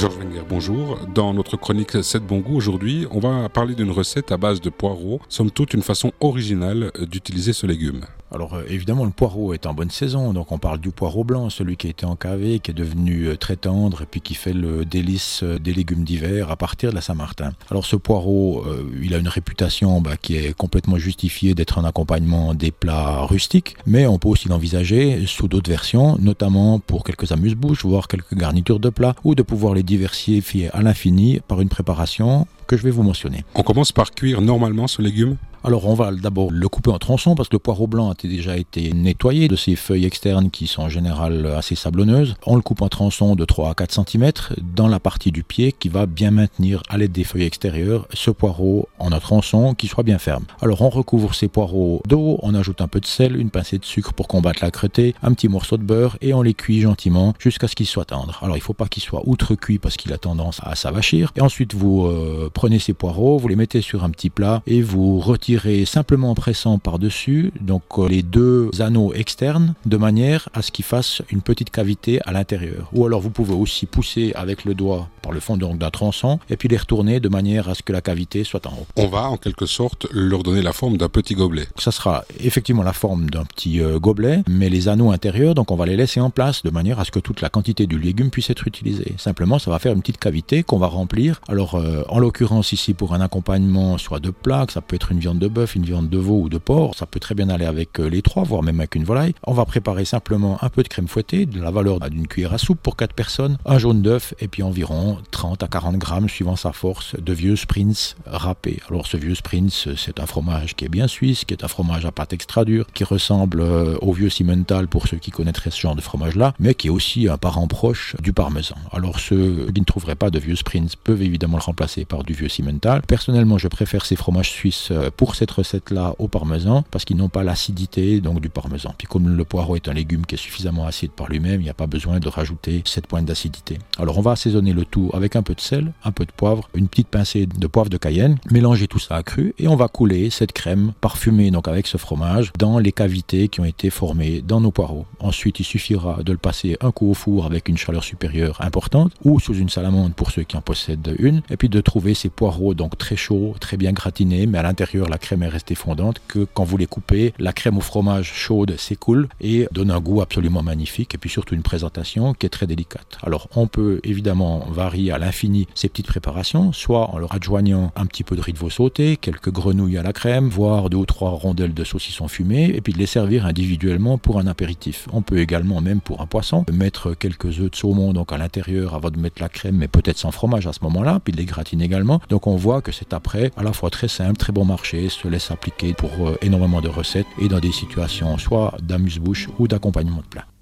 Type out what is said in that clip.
Georges Wenger, bonjour. Dans notre chronique 7 bons goûts, aujourd'hui, on va parler d'une recette à base de poireaux. Somme toute, une façon originale d'utiliser ce légume. Alors évidemment, le poireau est en bonne saison, donc on parle du poireau blanc, celui qui a été encavé, qui est devenu très tendre et puis qui fait le délice des légumes d'hiver à partir de la Saint-Martin. Alors ce poireau, il a une réputation qui est complètement justifiée d'être un accompagnement des plats rustiques, mais on peut aussi l'envisager sous d'autres versions, notamment pour quelques amuse-bouches, voire quelques garnitures de plats, ou de pouvoir les diversifier à l'infini par une préparation que je vais vous mentionner. On commence par cuire normalement ce légume ? Alors on va d'abord le couper en tronçons parce que le poireau blanc a déjà été nettoyé de ses feuilles externes qui sont en général assez sablonneuses. On le coupe en tronçons de 3 à 4 cm dans la partie du pied qui va bien maintenir à l'aide des feuilles extérieures ce poireau en un tronçon qui soit bien ferme. Alors on recouvre ces poireaux d'eau, on ajoute un peu de sel, une pincée de sucre pour combattre l'âcreté, un petit morceau de beurre et on les cuit gentiment jusqu'à ce qu'ils soient tendres. Alors il ne faut pas qu'ils soient outre-cuits parce qu'il a tendance à s'avachir. Et ensuite vous prenez ces poireaux, vous les mettez sur un petit plat et vous retirez simplement en pressant par-dessus donc les deux anneaux externes de manière à ce qu'ils fassent une petite cavité à l'intérieur. Ou alors vous pouvez aussi pousser avec le doigt par le fond d'un tronçon et puis les retourner de manière à ce que la cavité soit en haut. On va en quelque sorte leur donner la forme d'un petit gobelet. Ça sera effectivement la forme d'un petit gobelet, mais les anneaux intérieurs, donc on va les laisser en place de manière à ce que toute la quantité du légume puisse être utilisée. Simplement, ça va faire une petite cavité qu'on va remplir. Alors en l'occurrence ici pour un accompagnement soit de plat, ça peut être une viande de bœuf, une viande de veau ou de porc, ça peut très bien aller avec les trois, voire même avec une volaille. On va préparer simplement un peu de crème fouettée, de la valeur d'une cuillère à soupe pour 4 personnes, un jaune d'œuf et puis environ 30 à 40 grammes, suivant sa force, de vieux Sprinz râpé. Alors ce vieux Sprinz, c'est un fromage qui est bien suisse, qui est un fromage à pâte extra dure, qui ressemble au vieux Simmental pour ceux qui connaîtraient ce genre de fromage-là, mais qui est aussi un parent proche du parmesan. Alors ceux qui ne trouveraient pas de vieux Sprinz peuvent évidemment le remplacer par du vieux Simmental. Personnellement, je préfère ces fromages suisses pour cette recette-là au parmesan parce qu'ils n'ont pas l'acidité donc du parmesan. Puis comme le poireau est un légume qui est suffisamment acide par lui-même, il n'y a pas besoin de rajouter cette pointe d'acidité. Alors on va assaisonner le tout avec un peu de sel, un peu de poivre, une petite pincée de poivre de Cayenne, mélanger tout ça à cru et on va couler cette crème parfumée donc avec ce fromage dans les cavités qui ont été formées dans nos poireaux. Ensuite, il suffira de le passer un coup au four avec une chaleur supérieure importante ou sous une salamandre pour ceux qui en possèdent une et puis de trouver ces poireaux donc très chauds, très bien gratinés, mais à l'intérieur la crème est restée fondante, que quand vous les coupez, la crème au fromage chaude s'écoule et donne un goût absolument magnifique et puis surtout une présentation qui est très délicate. Alors on peut évidemment varier à l'infini ces petites préparations, soit en leur adjoignant un petit peu de riz de veau sauté, quelques grenouilles à la crème, voire 2 ou 3 rondelles de saucisson fumé et puis de les servir individuellement pour un apéritif. On peut également, même pour un poisson, mettre quelques œufs de saumon donc à l'intérieur avant de mettre la crème, mais peut-être sans fromage à ce moment-là, puis de les gratiner également. Donc on voit que c'est après à la fois très simple, très bon marché, se laisse appliquer pour énormément de recettes et dans des situations soit d'amuse-bouche ou d'accompagnement de plat.